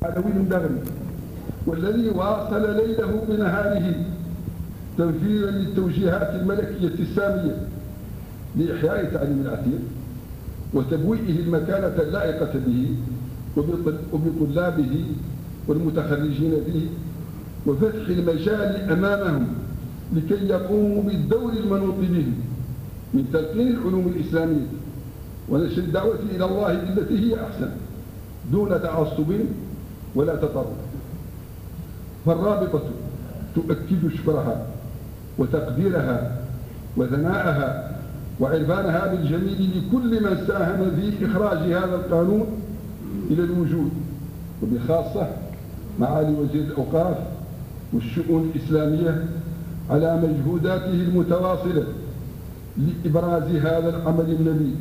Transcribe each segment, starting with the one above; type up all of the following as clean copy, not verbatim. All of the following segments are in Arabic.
علوي المغرب، والذي واصل ليله بنهاره تنفيذا للتوجيهات الملكية السامية لإحياء التعليم العتيق وتبويئه المكانة اللائقة به وبطلابه والمتخرجين به، وفتح المجال أمامهم لكي يقوموا بالدور المنوط بهم من تلقين العلوم الإسلامية ونشر الدعوة إلى الله بالتي هي أحسن دون تعصب ولا تطرف. فالرابطة تؤكد شكرها وتقديرها وثناءها وعرفانها بالجميل لكل من ساهم في إخراج هذا القانون إلى الوجود، وبخاصة معالي وزير الأوقاف والشؤون الإسلامية على مجهوداته المتواصلة لإبراز هذا العمل النبيل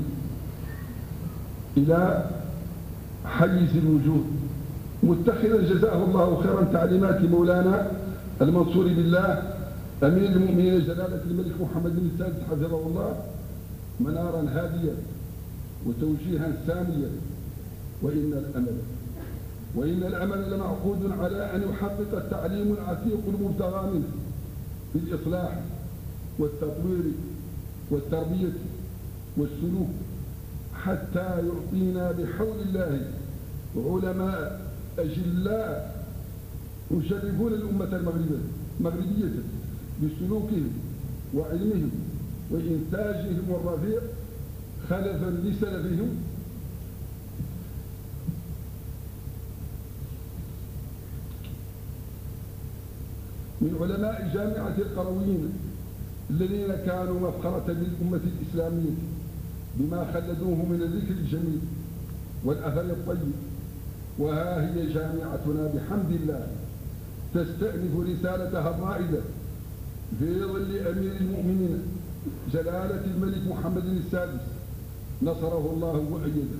إلى حيز الوجود، متخذا جزاه الله خيرا تعليمات مولانا المنصور بالله أمير المؤمنين جلالة الملك محمد بن السادس حفظه الله منارا هاديا وتوجيها ساميا. وإن الأمل لمعقود على أن يحقق التعليم العتيق المبتغى منه في الإصلاح والتطوير والتربية والسلوك، حتى يعطينا بحول الله علماء أجلاء يشرفون الأمة المغربية بسلوكهم وعلمهم وإنتاجهم الرفيع خلفا لسلفهم من علماء جامعة القرويين الذين كانوا مفخرة للأمة الإسلامية بما خلدوه من الذكر الجميل والأثر الطيب. وها هي جامعتنا بحمد الله تستأنف رسالتها الرائدة في ظل أمير المؤمنين جلالة الملك محمد السادس نصره الله وأيده.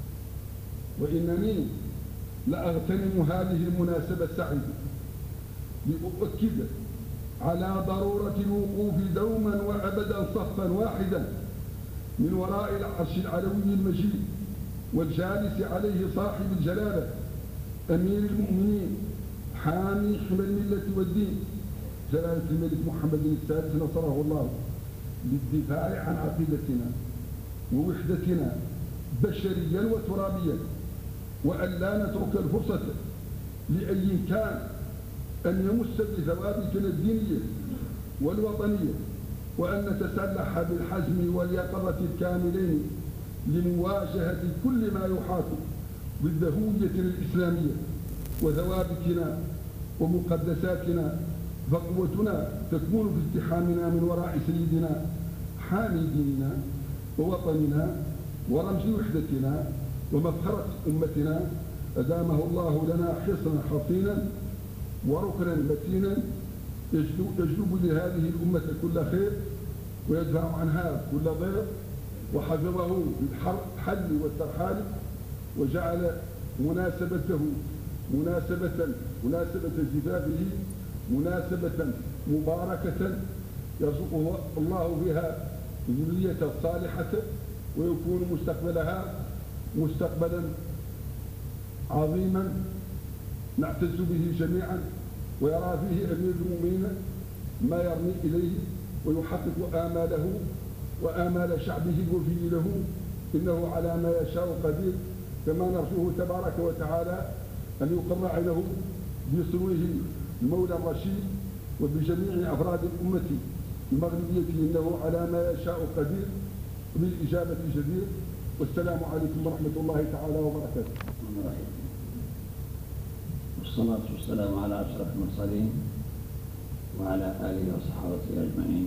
وإنني لأغتنم هذه المناسبة السعيدة لأؤكد على ضرورة الوقوف دوما وأبدا صفا واحدا من وراء العرش العلوي المجيد والجالس عليه صاحب الجلالة أمير المؤمنين حامي حمى الملة والدين جلالة الملك محمد السادس نصره الله، للدفاع عن عقيدتنا ووحدتنا بشريا وترابيا، وأن لا نترك الفرصة لأي كان أن يمس بثوابتنا الدينية والوطنية، وأن نتسلح بالحزم واليقظة الكاملين لمواجهة كل ما يحاط ضد هويتنا الإسلامية وثوابتنا ومقدساتنا. فقوتنا تكمن في ازدحامنا من وراء سيدنا حامي ديننا ووطننا ورمز وحدتنا ومفخرة أمتنا، أدامه الله لنا حصنا حصينا وركنا متينا يجلب لهذه الأمة كل خير ويدفع عنها كل ضير، وحفظه بالحل والترحال، وجعل مناسبة زفافه مناسبة مباركة يرزق الله بها الذرية الصالحة، ويكون مستقبلها مستقبلا عظيما نعتز به جميعا، ويرى فيه أمير المؤمنين ما يرمي إليه ويحقق آماله وآمال شعبه الوفي له، إنه على ما يشاء قدير. كما نرجوه تبارك وتعالى أن يقر عينه بصنوه المولى الرشيد وبجميع أفراد الأمة المغربية، إنه على ما يشاء قدير وبالإجابة جدير. والسلام عليكم ورحمة الله تعالى وبركاته. والصلاة والسلام على أشرف المرسلين وعلى آله وصحبه أجمعين.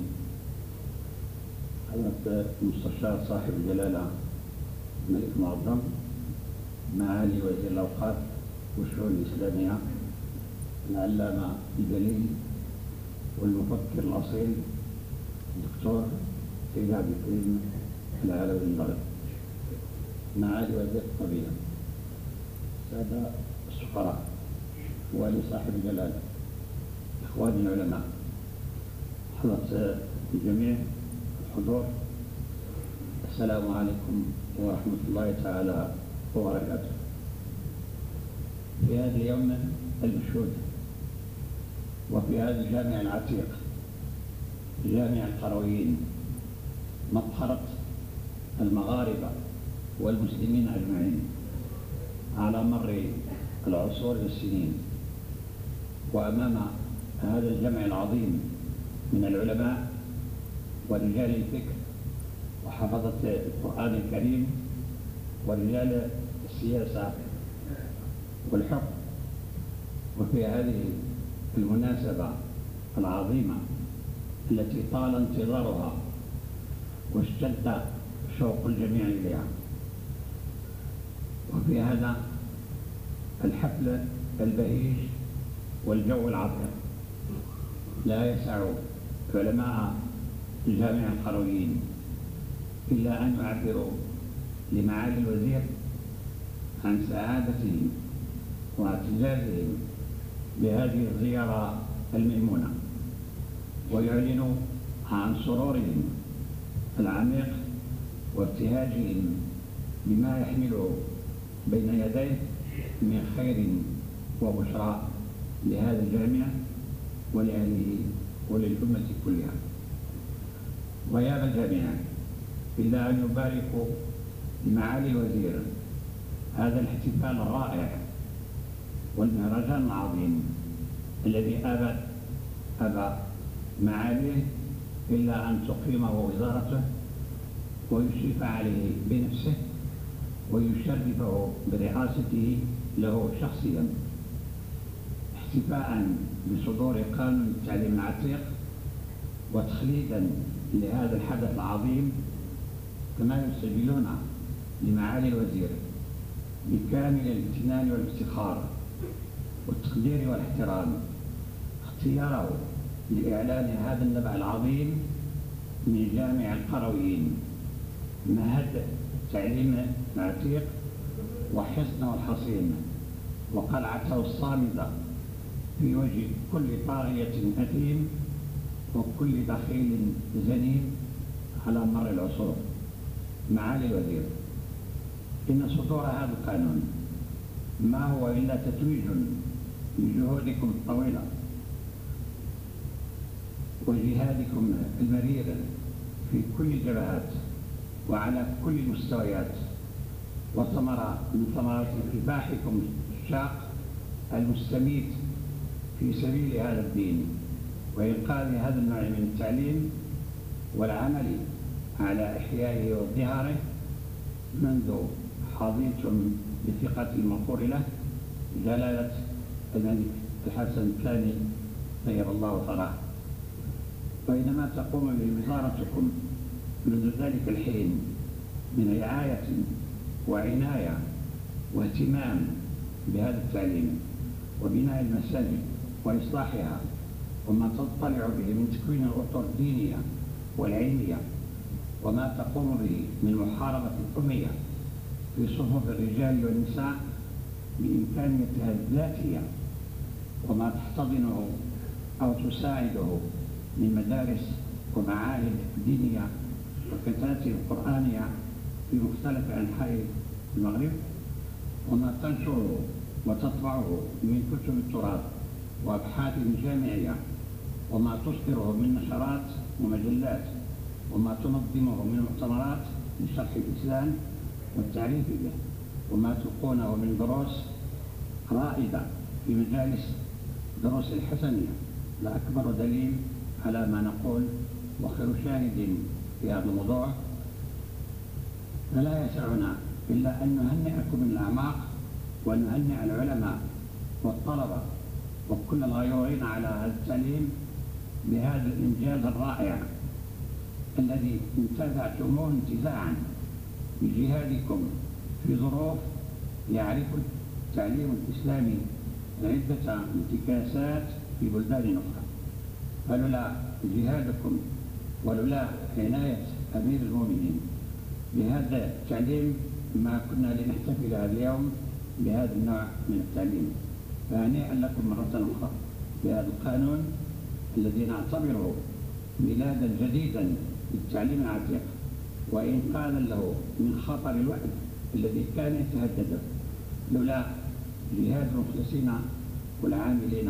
حضرة المستشار صاحب الجلالة الملك المعظم، معالي وزير الأوقاف والشؤون الإسلامية، العلامة الجليل والمفكر الأصيل الدكتور سيد عبد الكريم العلوي المغرب، معالي وزير الطبيعة، السادة السفراء، والي صاحب الجلالة، إخواني العلماء، حضرة الجميع الحضور، السلام عليكم ورحمة الله تعالى وبركاته. في هذا اليوم المشهود وفي هذا الجامع العتيق جامع القرويين مطهرة المغاربة والمسلمين أجمعين على مر العصور والسنين. وأمام هذا الجمع العظيم من العلماء ورجال الفكر وحفظة القرآن الكريم ورجال السياسة والحكم، وفي هذه المناسبة العظيمة التي طال انتظارها واشتد شوق الجميع إليها، وفي هذا الحفل البهيج والجو العطر لا يسع علماء جامع القرويين إلا أن يعبروا لمعالي الوزير عن سعادتهم واعتزازهم بهذه الزيارة الميمونة، ويعلنوا عن سرورهم العميق وابتهاجهم بما يحمله بين يديه من خير وبشرى لهذا الجامع ولأهله وللأمة كلها. ويا الجميع إلا أن يباركوا لمعالي الوزير هذا الاحتفال الرائع والمهرجان العظيم الذي أبى معاليه إلا أن تقيمه وزارته ويشرف عليه بنفسه ويشرفه برئاسته له شخصيا، احتفاء بصدور قانون التعليم العتيق وتخليدا لهذا الحدث العظيم. كما يسجلون لمعالي الوزير بكامل الامتنان والافتخار والتقدير والاحترام اختياره لإعلان هذا النبع العظيم من جامع القرويين مهد التعليم العتيق وحصنه الحصين وقلعته الصامدة في وجه كل طاغية أثيم وكل بخيل زنيم على مر العصور. معالي الوزير، إن صدور هذا القانون ما هو إلا تتويج لجهودكم الطويلة وجهادكم المرير في كل الجبهات وعلى كل المستويات، وثمرة من ثمرات كفاحكم الشاق المستميت في سبيل هذا الدين وإنقاذ هذا النوع من التعليم والعمل على إحيائه وازدهاره منذ حظيتم بثقة المغفور له جلالة الملك الحسن الثاني طيب الله ثراه. وإنما تقوم به وزارتكم منذ ذلك الحين من رعاية وعناية واهتمام بهذا التعليم وبناء المساجد وإصلاحها وما تطلع به من تكوين الأطر الدينية والعلمية، وما تقوم به من محاربة الأمية في صفوف الرجال والنساء بإمكانيتها الذاتية، وما تحتضنه أو تساعده من مدارس ومعاهد دينية وكتاتب قرآنية في مختلف أنحاء المغرب، وما تنشره وتطبعه من كتب التراث وأبحاث جامعية، وما تصدره من نشرات ومجلات، وما تنظمه من مؤتمرات لشرح الإسلام والتعريف به، وما تلقونه من دروس رائدة في مجالس دروس الحسنية لأكبر دليل على ما نقول وخير شاهد في هذا الموضوع. فلا يسعنا إلا أن نهنئكم من الأعماق ونهنئ العلماء والطلبة وكل الغيورين على هذا التعليم بهذا الإنجاز الرائع الذي انتزعتموه انتزاعا بجهادكم في ظروف يعرف التعليم الإسلامي عدة انتكاسات في بلدان أخرى. فلولا جهادكم ولولا عناية أمير المؤمنين بهذا التعليم ما كنا لنحتفل هذا اليوم بهذا النوع من التعليم. فهنيئا لكم مرة أخرى بهذا القانون الذي نعتبره ميلادا جديدا للتعليم العتيق وإنقاذا له من خطر الوحد الذي كان يتهدد لولا جهاد المخلصين والعاملين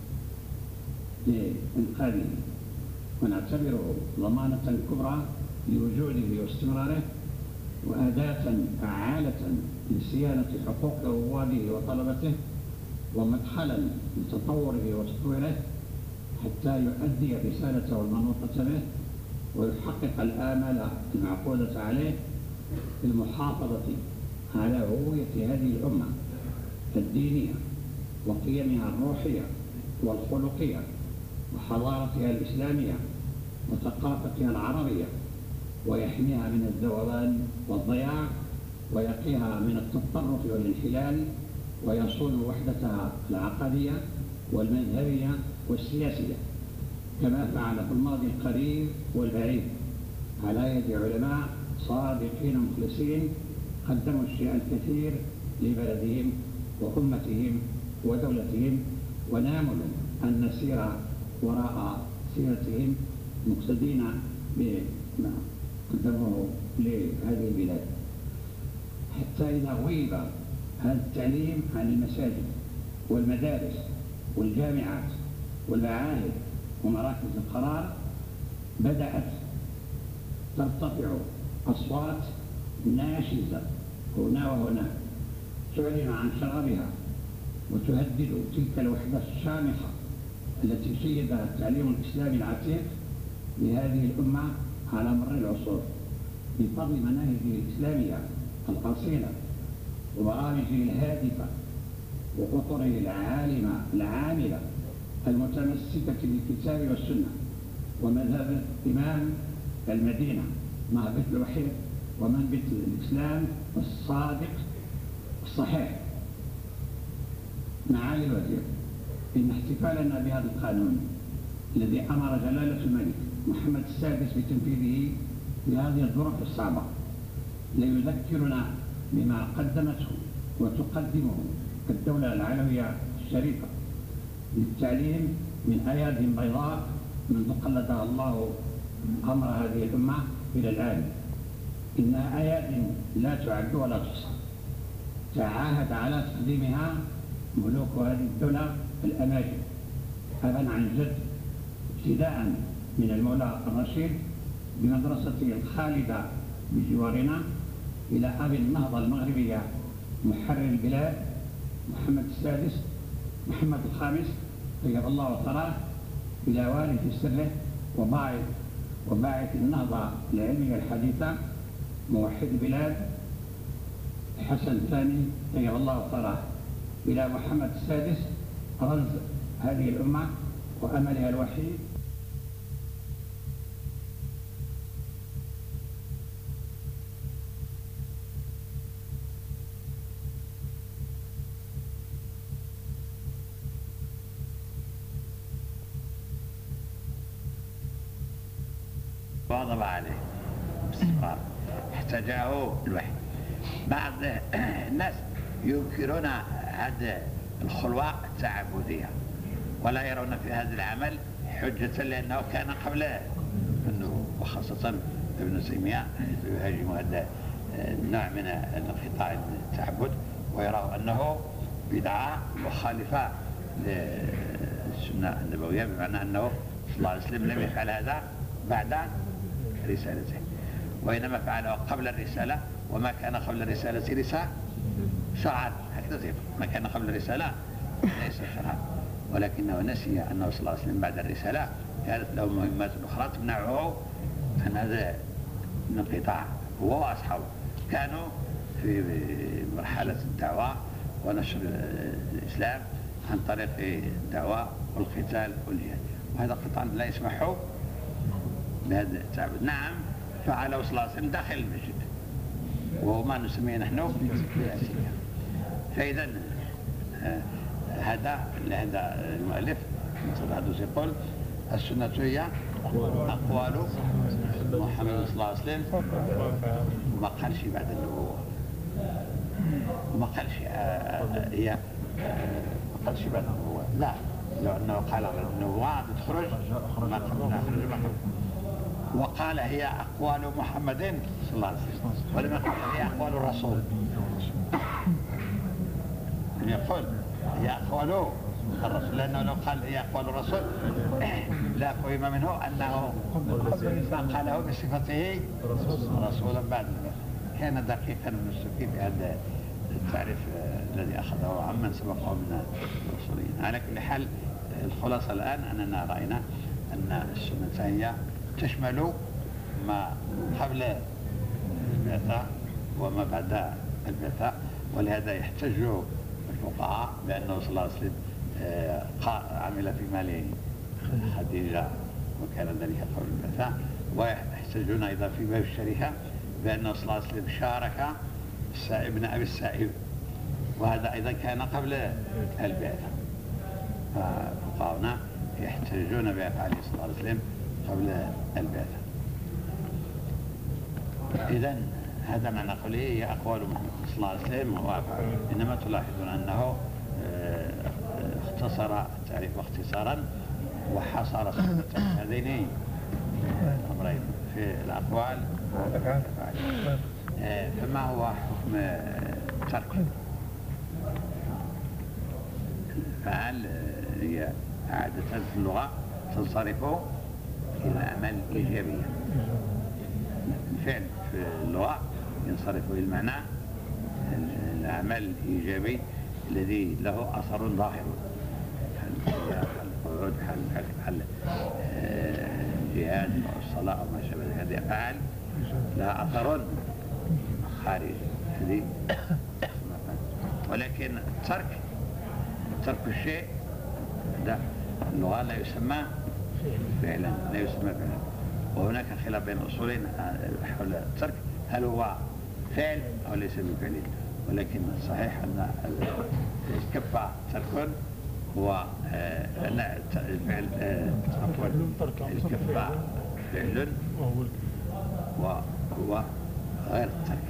لإنقاذه، ونعتبره ضمانة كبرى لوجوده واستمراره، وأداة فعالة لصيانة حقوق رواده وطلبته، ومدخلا لتطوره وتطويره حتى يؤدي رسالته المنوطة به ويحقق الآمال المعقودة عليه في المحافظة على هوية هذه الأمة الدينية وقيمها الروحية والخلقية وحضارتها الإسلامية وثقافتها العربية، ويحميها من الذوبان والضياع، ويقيها من التطرف والانحلال، ويصون وحدتها العقدية والمذهبية والسياسية، كما فعل في الماضي القريب والبعيد على يد علماء صادقين مخلصين قدموا الشيء الكثير لبلدهم وأمتهم ودولتهم، ونامل أن نسير وراء سيرتهم مقتدين بما قدموه لهذه البلاد، حتى إذا غيب هذا التعليم عن المساجد والمدارس والجامعات والمعاهد ومراكز القرار بدأت ترتفع أصوات ناشزة هنا وهناك تعلن عن شرارها وتهدد تلك الوحدة الشامخة التي شيدها التعليم الإسلامي العتيق لهذه الأمة على مر العصور بفضل مناهجه الإسلامية الأصيلة وبرامجه الهادفة وأطره العاملة المتمسكة بالكتاب والسنة ومذهب إمام المدينة مهبط الوحيد ومنبت الإسلام الصادق الصحيح. معالي الوزير، إن احتفالنا بهذا القانون الذي أمر جلالة الملك محمد السادس بتنفيذه في هذه الظروف الصعبة ليذكرنا بما قدمته وتقدمه الدولة العلوية الشريفة للتعليم من أياد بيضاء منذ قلدها الله أمر هذه الأمة إلى الآن. إنها أياد لا تعد ولا تحصى تعاهد على تقديمها ملوك هذه الدولة الأماجد أبا عن جد، ابتداء من المولى الرشيد بمدرسته الخالدة بجوارنا إلى أبي النهضة المغربية محرر البلاد محمد السادس محمد الخامس طيب الله ثراه، إلى والي في سره وباعث النهضة العلمية الحديثة موحد البلاد حسن الثاني طيب الله ثراه، إلى محمد السادس رمز هذه الأمة وأملها الوحيد. واظب عليه باستمرار حتى جاءه الوحي. بعض الناس ينكرون هذه الخلوة التعبدية ولا يرون في هذا العمل حجة، لأنه كان قبله أنه وخاصة ابن تيمية يهاجم هذا النوع من انقطاع التعبد ويرى أنه بدعة مخالفة للسنة النبوية، بمعنى أنه صلى الله عليه وسلم لم يفعل هذا بعد رسالته، وإنما فعله قبل الرسالة، وما كان قبل الرسالة ليس شرعا، هكذا زي ما كان قبل الرسالة ليس شرعا، ولكنه نسي أنه صلى الله عليه وسلم بعد الرسالة كانت له مهمات أخرى تمنعه عن هذا الانقطاع. هو وأصحابه كانوا في مرحلة الدعوة ونشر الإسلام عن طريق الدعوة والقتال والجهاد، وهذا قطعا لا يسمح بهذا التعبد. نعم فعله صلى الله عليه وسلم داخل المسجد، وهو ما نسميه نحن بالأسية. فإذا هذا المؤلف مثل يقول السنة هي أقوال محمد صلى الله عليه وسلم، وما قالش بعد النبوة، وما قالش هي ما قالش بعد النبوة، لا، لو أنه قال النبوة بتخرج ما قلنا وقال هي أقوال محمد صلى الله عليه وسلم، ولم يقل هي أقوال الرسول. يقول هي أقوال الرسول، لأنه لو قال هي أقوال الرسول لا فهم منه أنه ما قاله بصفته رسولا بعد ذلك. كان دقيقا ابن السكي في هذا التعريف الذي أخذه عمن سبقه من الأصوليين. على كل حال الخلاصة الآن أننا رأينا أن السنة هي تشمل ما قبل البعثة وما بعد البعثة، ولهذا يحتج الفقهاء بأنه صلى الله عليه وسلم عمل في مال خديجة وكان ذلك قبل البعثة، ويحتجون أيضا في باب الشريكة بأنه صلى الله عليه وسلم شارك ابن أبي السائب، وهذا أيضا كان قبل البعثة. ففقهاؤنا يحتجون بأفعاله صلى الله عليه وسلم قبل البعثة. إذن هذا معنى قوله هي أقوال محمد صلى الله عليه وسلم وأفعاله. إنما تلاحظون أنه اختصر التعريف اختصارا وحصر هذين الأمرين في الأقوال والأفعال. فما هو حكم الترك؟ الأفعال هي عادة في اللغة تنصرف إلى الأعمال الإيجابية. الفعل في اللغة ينصرف إلى المعنى الأعمال الإيجابي الذي له أثر ظاهر، حل القعود، حل الجهاد أو الصلاة أو ما شابه ذلك. هذه أفعال لها أثر خارجي، هذه. ولكن ترك الشيء ده اللغة لا يسمى فعلا، لا يسمى فعلا. وهناك خلاف بين الأصولين حول الترك، هل هو فعل أو ليس بفعل. ولكن الصحيح أن الكفة ترك هو لا الفعل الكفة فعل وهو غير الترك.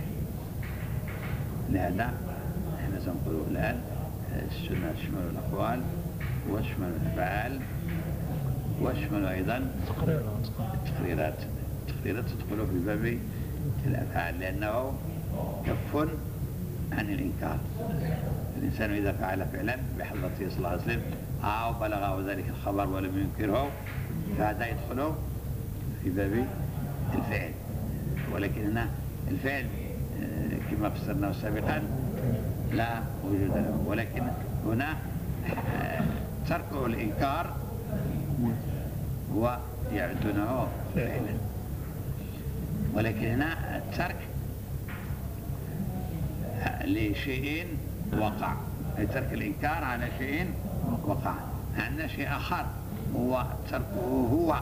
لهذا احنا سنقول الآن السنة تشمل الأقوال وتشمل الأفعال وتشمل أيضا التقريرات. التقريرات تدخل في باب الأفعال لأنه كف عن الإنكار. الإنسان إذا فعل فعلا بحضرته صلى الله عليه وسلم أو بلغه ذلك الخبر ولم ينكره فهذا يدخل في باب الفعل. ولكن هنا الفعل كما فسرناه سابقا لا وجود له، ولكن هنا تركه الإنكار ويعدونه فعلا. ولكن هنا الترك لشيء وقع، أي ترك الإنكار على شيء وقع. عندنا شيء آخر هو تركه هو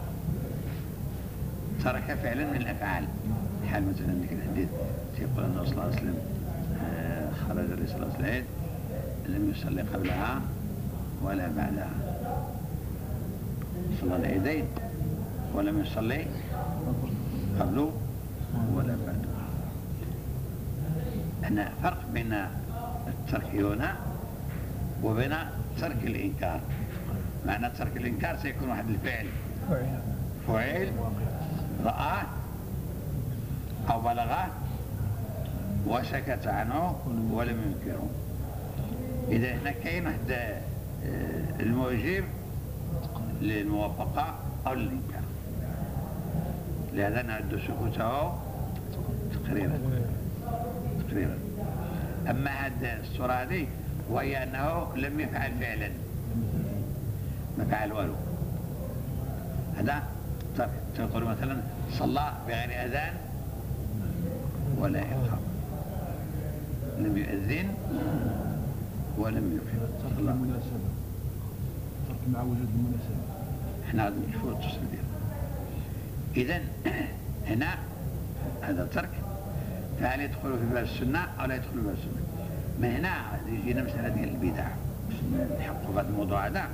ترك فعلا من الأفعال، حال مثلا ذلك الحديث يقول أن صلى الله عليه وسلم خرج لصلاة العيد لم يصلي قبلها ولا بعدها، صلى العيدين ولم يصلي قبله ولا بعده. هنا فرق بين الترك هنا وبين ترك الإنكار. معنى ترك الإنكار سيكون واحد الفعل فعل رآه أو بلغه وسكت عنه ولم ينكره. إذا هنا كاين واحد الموجب للموافقة أو للإنكار، لهذا نعد سكوته تقريرا. أما هذه الصورة هذه وهي أنه لم يفعل فعلا، ما فعل والو، هذا تقول مثلا صلى بغير أذان ولا إقامة، لم يؤذن ولم يقيم. ترك المناسبة، ترك مع وجود المناسبة. احنا غادي نشوفوا التصل ديالو. إذن هنا هذا ترك، فهل يدخل في باب السنة أو لا يدخل في باب السنة؟ من هنا يجينا مسألة ديال البدع، نحقوا هذا الموضوع هذا.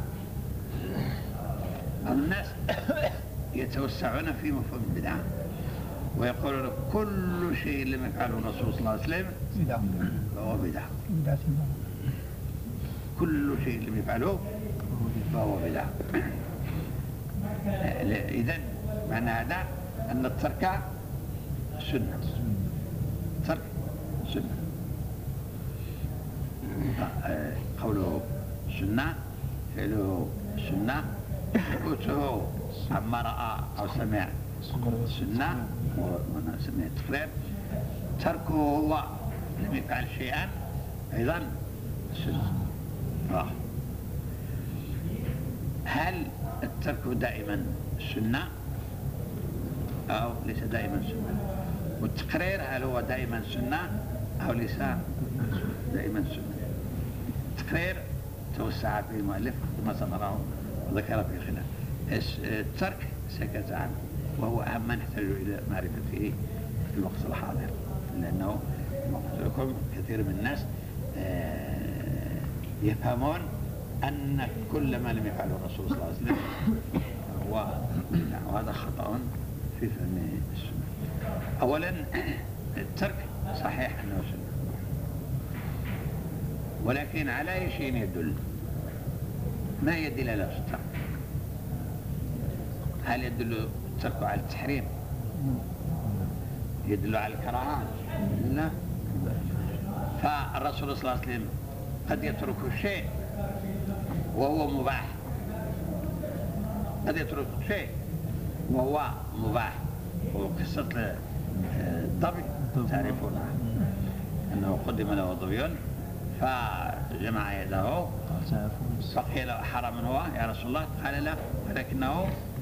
الناس يتوسعون في مفهوم البدعة ويقولون كل شيء لم يفعله الرسول صلى الله عليه وسلم فهو بدعة. كل شيء لم يفعله فهو بدعة. إذن معنى هذا أن الترك سنة، ترك سنة. قوله سنة، فعله سنة، سكوته عما رأى أو سمع سنة ونسميه تقرير، تركه هو لم يفعل شيئا أيضا سنة. هل الترك دائما سنة أو ليس دائما سنة؟ والتقرير هل هو دائما سنة أو ليس دائما سنة؟ التقرير توسع فيه المؤلف كما سنراه وذكر في خلاف. الترك سكت عنه، وهو أهم ما نحتاج إلى معرفته في الوقت الحاضر، لأنه قلت لكم كثير من الناس يفهمون أن كل ما لم يفعله الرسول صلى الله عليه وسلم هو بدعة، وهذا خطأ في فهم السنة. أولا الترك صحيح أنه سنة، ولكن على أي شيء يدل؟ ما هي دلالة الترك؟ هل يدل الترك على التحريم؟ يدل على الكراهة؟ لا. فالرسول صلى الله عليه وسلم قد يترك الشيء وهو مباح، قد يترك شيء وهو مباح. وقصة الضبي تعرفونها، أنه قدم له ضبي فجمع يده فقيل حرام هو يا رسول الله؟ قال لا، ولكنه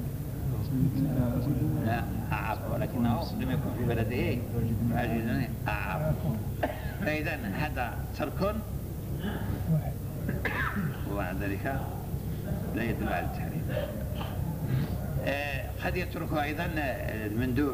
لا أعاب، ولكنه لم يكن في بلده فأجدني أعاب. فإذا هذا ترك ومع ذلك لا يدل على التحريم. قد يترك أيضا المندوب،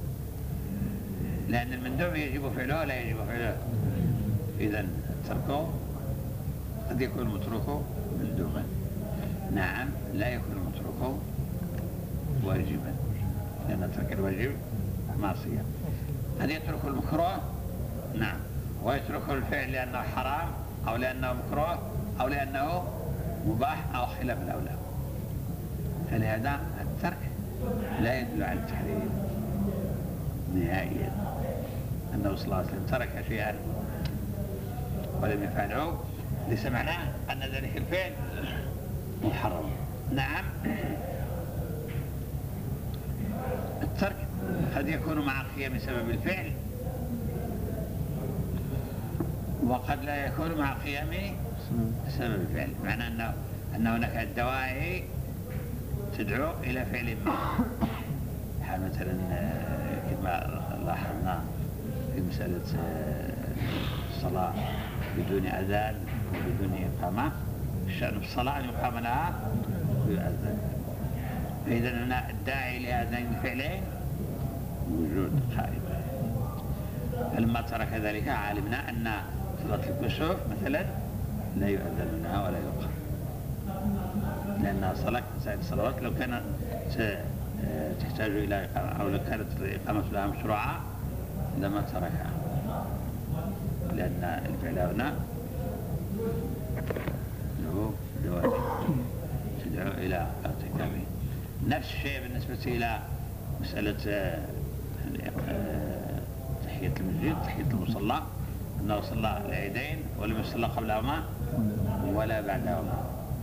لأن المندوب يجب فعله ولا يجب فعله. إذا الترك قد يكون المتروك مندوبا، نعم لا يكون المتروك واجبا، لأن ترك الواجب معصية. قد يترك المكروه، نعم، ويترك الفعل لأنه حرام أو لأنه مكروه أو لأنه مباح أو خلاف الأولى. فلهذا الترك لا يدل على التحريم نهائيا. النبي صلى الله عليه وسلم ترك شيئا ولم يفعله ليس معناه أن ذلك الفعل محرم. نعم الترك قد يكون مع قيام سبب الفعل، وقد لا يكون مع قيام سبب الفعل، معنى أن هناك دواعي تدعو إلى فعل ما. مثلا كما لاحظنا في مسألة الصلاة بدون أذان وبدون إقامة، الشأن في الصلاة أن يقام لها بأذان. فإذا هنا الداعي لهذين الفعلين موجود قائم. فلما ترك ذلك علمنا أن صلاة الكسوف مثلا لا يؤذن لها ولا يقام، لأنها صلاة كسائر الصلوات لو كانت تحتاج إلى إقامة أو لو كانت الإقامة لها مشروعة لما تركها، لأن الفعل هنا له دوائر تدعو إلى ارتكابه. نفس الشيء بالنسبة إلى مسألة تحية المسجد، تحية المصلى، أنه صلى العيدين ولم يصلى قبلهما ولا بعدهما.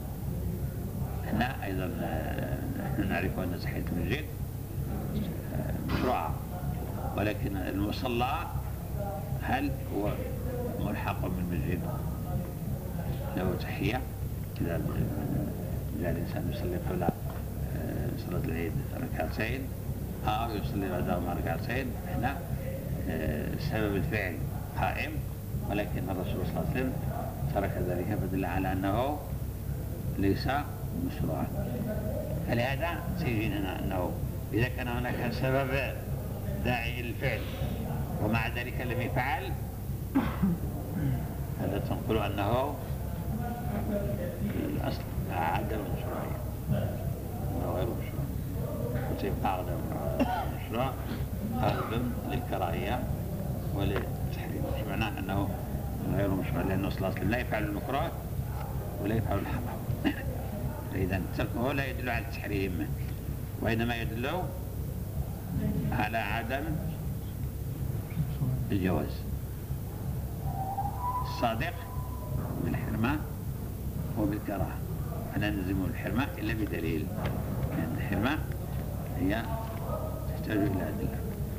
هنا أيضا نحن نعرف أن تحية المسجد مشروعة، ولكن المصلى هل هو ملحق بالمسجد؟ له تحية إذا جاء الإنسان يصلي قبل صلاة العيد ركعتين أو يصلي بعدهما ركعتين، هنا سبب الفعل قائم، ولكن الرسول صلى الله عليه وسلم ترك ذلك فدل على أنه ليس مشروعا. فلهذا سيجينا أنه إذا كان هناك سبب داعي للفعل ومع ذلك لم يفعل، هذا تنقل أنه الأصل عدم المشروعية غير مشروع، وتبقى أغلب المشروع أغلب للكراهية وللتحريم، مش معناه أنه غير مشروع، لأنه صلى الله عليه وسلم لا يفعل المكروه ولا يفعل الحرام. فإذا تركه لا يدل على التحريم، وإنما يدل على عدم الجواز. الصادق الكراهة، أنا نلزم الحرمة إلا بدليل، لأن الحرمة هي تحتاج إلى أدلة.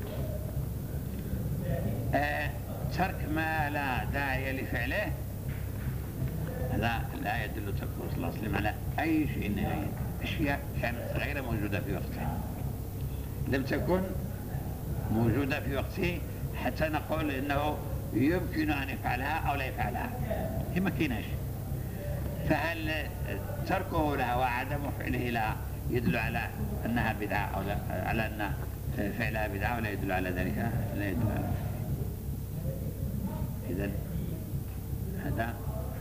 ترك ما لا داعي لفعله هذا لا يدل تركه صلى الله عليه وسلم على أي شيء نهائي. أشياء كانت غير موجودة في وقته، لم تكن موجودة في وقته حتى نقول إنه يمكن أن يفعلها أو لا يفعلها، هي ما كيناش. فهل تركه لها وعدم فعله لها يدل على أنها بدعة أو لا، على أن فعلها بدعة ولا يدل على ذلك؟ لا يدل على ذلك. إذن هذا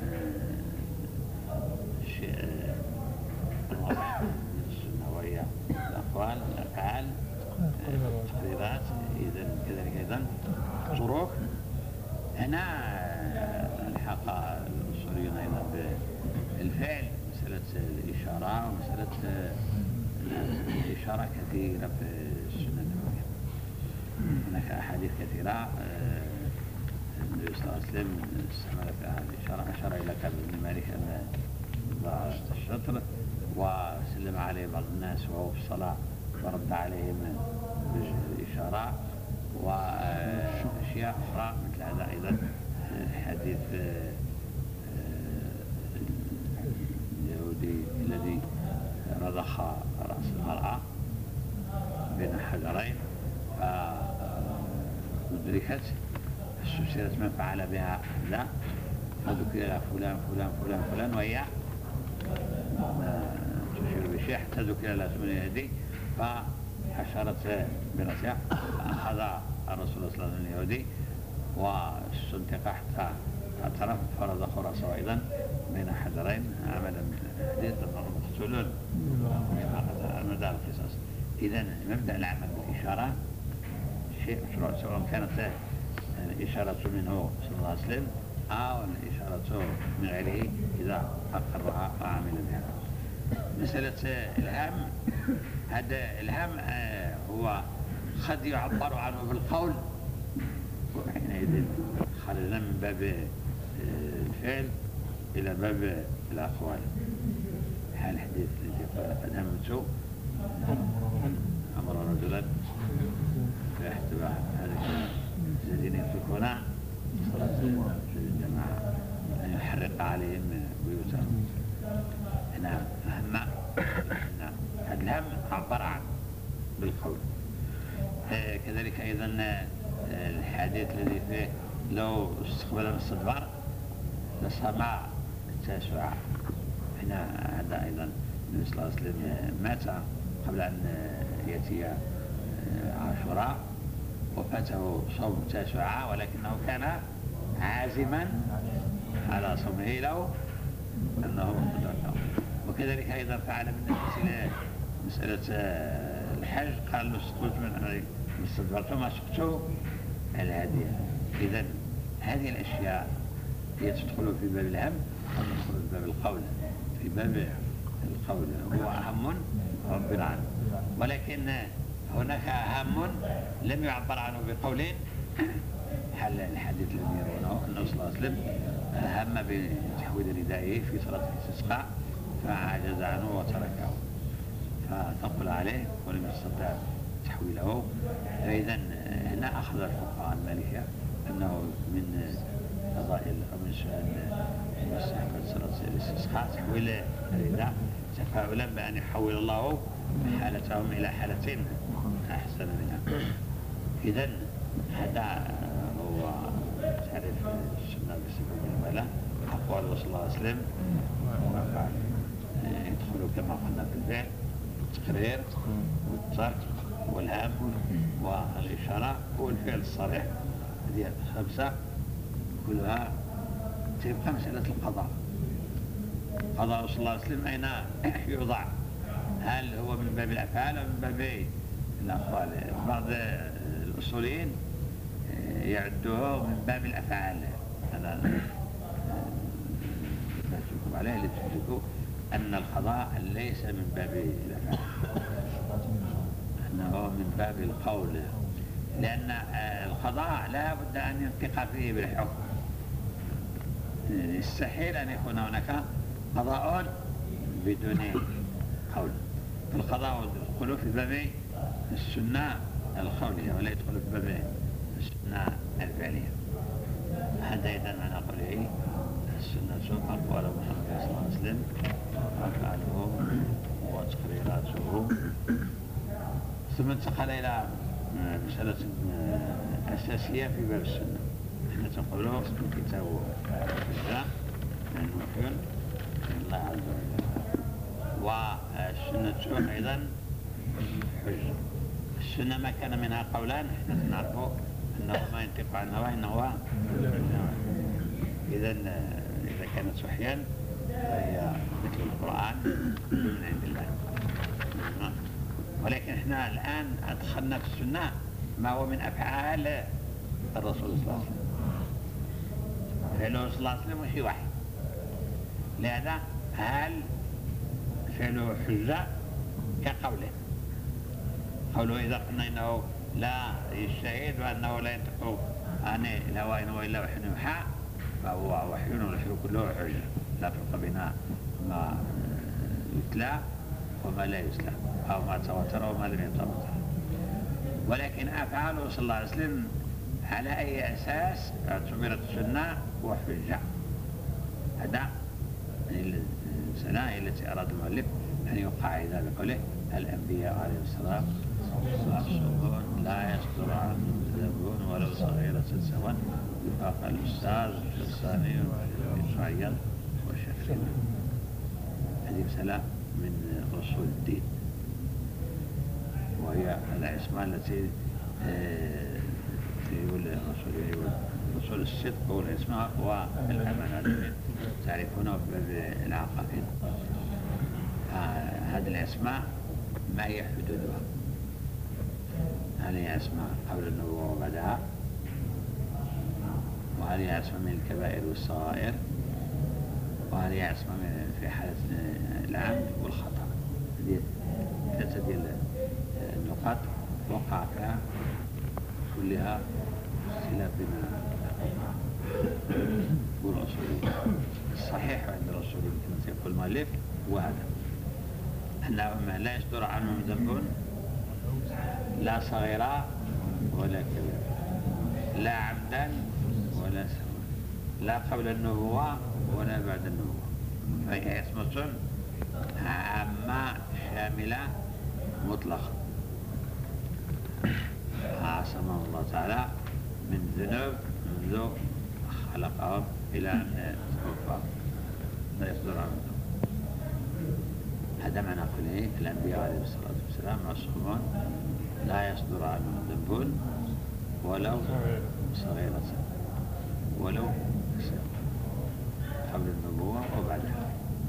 شيء السنة وهي الأقوال الأفعال التقريرات. إذن كذلك أيضا طرق. هنا الحق الأصوليون أيضا بالفعل، مسألة الإشارة ومسألة الإشارة كثيرة في السنة النبوية. هناك أحاديث كثيرة النبي صلى الله عليه وسلم استعمل فيها الإشارة، أشار إلى كعب بن مالك أن ضاع الشطر وسلم عليه بعض الناس وهو في الصلاة ورد عليهم بالإشارة، وأشياء أخرى مثل هذا. أيضا حديث اليهودي الذي رضخ رأس المرأة بين حجرين فمدركت استشيرت من فعل بها لا، فذكر لها فلان فلان فلان فلان وهي تشير بشيء حتى ذكر لها اسم اليهودي فأشارت برأسها، فأخذ الرسول صلى الله عليه وسلم اليهودي واستنطق حتى اعترف فرض رأسه أيضا بين حجرين عملا بالحديث أنهم مقتولون على مدار القصص. إذن مبدأ العمل بالإشارة شيء مشروع، سواء كانت الإشارة منه صلى الله عليه وسلم أو الإشارة من غيره إذا أقرها وعمل بها. مسألة الهم، هذا الهم هو قد يعبر عنه بالقول، وحينئذ خرجنا من باب الفعل إلى باب الأقوال. حال الحديث الذي قال قد همت أمر رجلا فيحتبع هذا الذين يتركون صلاة الجماعة أن يحرق عليهم بيوتهم. نعم هم، نعم هذا الهم عبر عنه بالقول. كذلك أيضا الحديث الذي فيه لو استقبل من الصدبار لصمع التاسعة. هنا هذا أيضا النبي صلى الله عليه وسلم مات قبل أن يأتي عاشوراء وفاته صوم التاسعة، ولكنه كان عازما على صومه لو أنه قدرته. وكذلك أيضا فعل بالنسبة مسألة الحج قال له سقط من استدبرت ما سقطوا الهدي. إذن هذه الأشياء هي تدخل في باب الهم أو تدخل في باب القول. في باب القول هو هم عبر عنه، ولكن هناك هم لم يعبر عنه بقولين. حل الحديث الذي يرونه أنه صلى الله عليه وسلم هم بتحويل ردائه في صلاة الاستسقاء فعجز عنه وتركه فتقبل عليه ولم يستطع تحويله. فإذا هنا أخذ الفقهاء المالكية أنه من فضائل أو من سؤال مستحبة صلاة الاستسقاء تحويل الرداء تفاؤلا بأن يحول الله حالتهم إلى حالة أحسن منها. إذن هذا هو تعريف السنة بصفة مجملة. أقوال صلى الله عليه وسلم وأفعال يدخلوا كما قلنا في الفعل التقرير والترك والهم والإشارة والفعل الصريح. هذه الخمسة كلها تبقى مسألة القضاء. قضاء صلى الله عليه وسلم أين يوضع؟ هل هو من باب الأفعال أو من باب الأقوال؟ بعض الأصوليين يعدوه من باب الأفعال. أنا أشوفكم عليه لتدركوا أن القضاء ليس من باب الأفعال، أنه من باب القول، لأن القضاء لا بد أن ينطق فيه بالحكم. يستحيل أن يكون هناك قضاء بدون قول. القضاء يدخل في باب السنة القولية ولا يدخل في باب السنة الفعلية. هذا إذا معنى قوله السنة أقوال محمد صلى الله عليه وسلم وأفعاله وتقريراته. ثم انتقل إلى مسألة أساسية في باب السنة. احنا تنقل الكتاب والحجة من وحي من الله عز وجل، والسنة أيضا حجة. السنة ما كان منها قولان احنا نعرفه أنه ما ينطق عن الهوى إنه هو إذا كانت وحيا فهي مثل القرآن من عند الله. ولكن احنا الآن أدخلنا في السنة ما هو من أفعال الرسول صلى الله عليه وسلم. فعله صلى الله عليه وسلم وحي واحد. لهذا هل فعله حجة كقوله؟ قوله إذا قلنا إنه لا يجتهد وأنه لا ينطق عن الهوى إن هو إلا وحي يوحى فهو وحي، والوحي كله حجة، لا فرق بين ما يتلى وما لا يتلى أو ما تواتر وما لم يتواتر. ولكن أفعاله صلى الله عليه وسلم على أي أساس اعتبرت السنة وحجة؟ هذا المسألة التي أراد المؤلف أن يقاعد بقوله الأنبياء عليه السلام معصومون لا يصدر عنهم ذنب ولو صغيرة سواء وفاق الأستاذ الثاني والشعير والشافعي. هذه مسألة من أصول الدين، وهي العصمة التي يقول رسول الصدق والعصمة والأمانة تعرفونه في باب العقائد. هذه الأسماء ما هي حدودها؟ هل هي أسماء قبل النبوة وبعدها؟ وهل هي أسماء من الكبائر والصغائر؟ وهل هي أسماء في حالة العمد والخطأ؟ هذه ثلاثة ديال النقاط وقع فيها كلها اختلاف بين والأصوليين. الصحيح عند الأصوليين كما يقول المؤلف هو هذا، أنهم لا يصدر عنهم ذنب لا صغيرة ولا كبيرة، لا عمدا ولا سهوا، لا قبل النبوة ولا بعد النبوة. فهي اسمة عامة شاملة مطلقة عصمه الله تعالى من ذنوب منذ خلقهم إلى أن توفى لا يصدر عنهم. هذا معنى قوله الأنبياء عليه الصلاة والسلام معصومون لا يصدر عنهم ذنب ولو صغيرة ولو قبل النبوة وبعدها.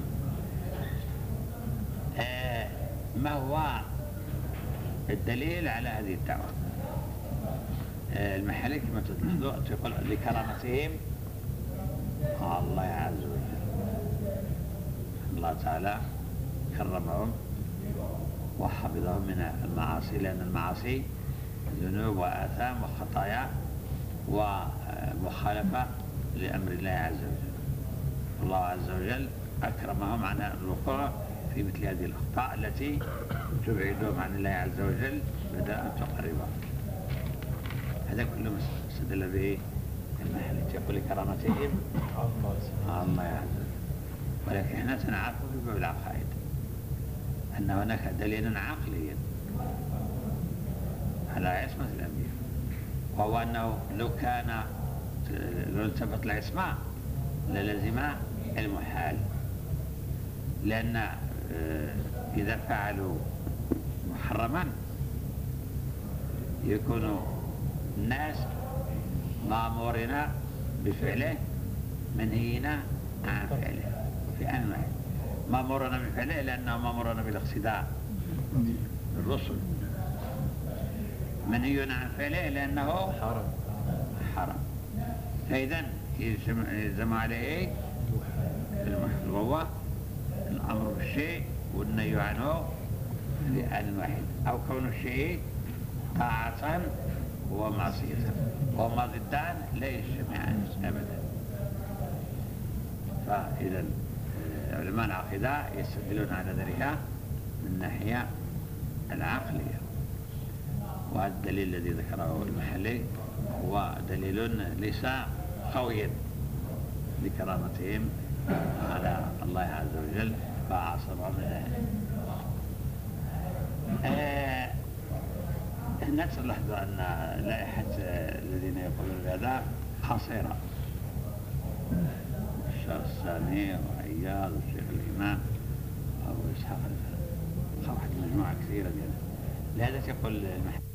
ما هو الدليل على هذه الدعوة؟ المحلي كما تلاحظوا تقول لكرامتهم الله عز وجل، الله تعالى كرمهم وحفظهم من المعاصي، لأن المعاصي ذنوب وآثام وخطايا ومخالفة لأمر الله عز وجل. الله عز وجل أكرمهم عن الوقوع في مثل هذه الأخطاء التي تبعدهم عن الله عز وجل بدأ أن تقربهم. هذا كله استدل به المحل يقول لكرامتهم الله عز وجل. ولكن احنا سنعرف في باب العقائد أن هناك دليلا عقليا على عصمة الأنبياء، وهو أنه لو التفت العصمة للزم المحال، لأن إذا فعلوا محرما يكون الناس مأمورين بفعله منهيين عن فعله في آن واحد. مأمورون بفعله لأنهم مأمورون بالاقتداء بالرسل، منهيون عن فعله لأنه حرام. فإذا يلزم عليه المحل، وهو الأمر بالشيء والنهي عنه في آن واحد، أو كون الشيء طاعة ومعصية، وهما ضدان لا يجتمعان أبدا. فإذا علماء العقيدة يستدلون على ذلك من الناحية العقلية. وهذا الدليل الذي ذكره المحلي هو دليل ليس قويا لكرامتهم على الله عز وجل فعصمهم من ذلك. هنا تلاحظوا أن لائحة الذين يقولون بهذا قصيرة. الشيخ الثاني وعياض والشيخ الإمام أبو إسحاق واحد مجموعة كثيرة لهذا تقول